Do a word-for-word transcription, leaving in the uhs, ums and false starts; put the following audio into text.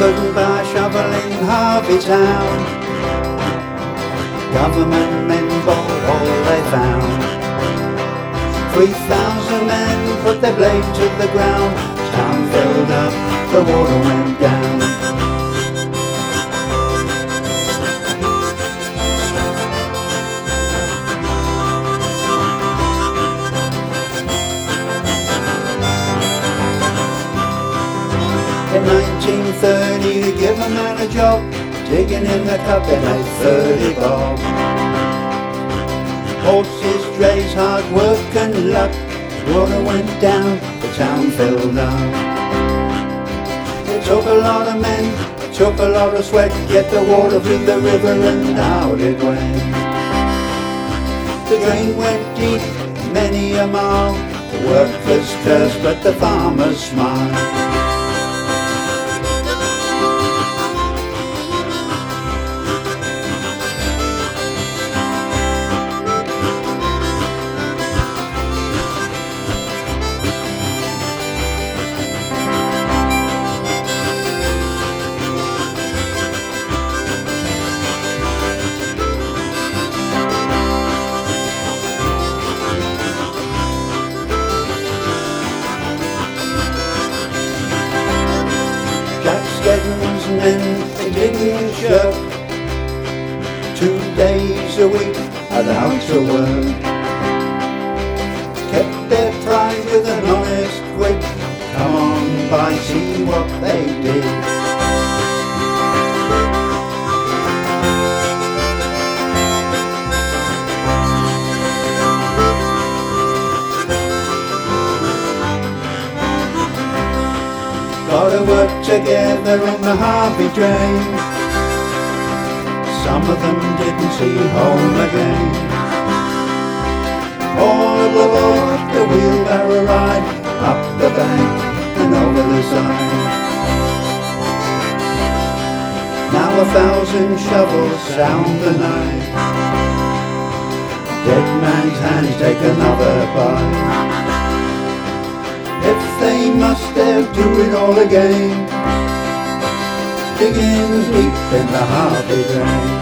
couldn't buy a shovel in Harvey Town. Government men bought all they found. Three thousand men put their blade to the ground. Town filled up, the water went down. In nineteen thirty, to give a man a job, digging in the cup in a thirty bob. Horses, drays, hard work and luck. Water went down, the town filled up. It took a lot of men, it took a lot of sweat, yet the water flew the river and out it went. The drain went deep, many a mile. The workers cursed, but the farmers smiled. Skeddon's men, they didn't shirk. Two days a week allowed to work. Kept their pride with an honest grit. Come on by, see what they did. Gotta work together in the Harvey drain. Some of them didn't see home again. All aboard the wheelbarrow ride, up the bank and over the side. Now a thousand shovels sound the night. Dead man's hands take another bite. If they must, they'll do it all again, digging deep in the Harvey drain.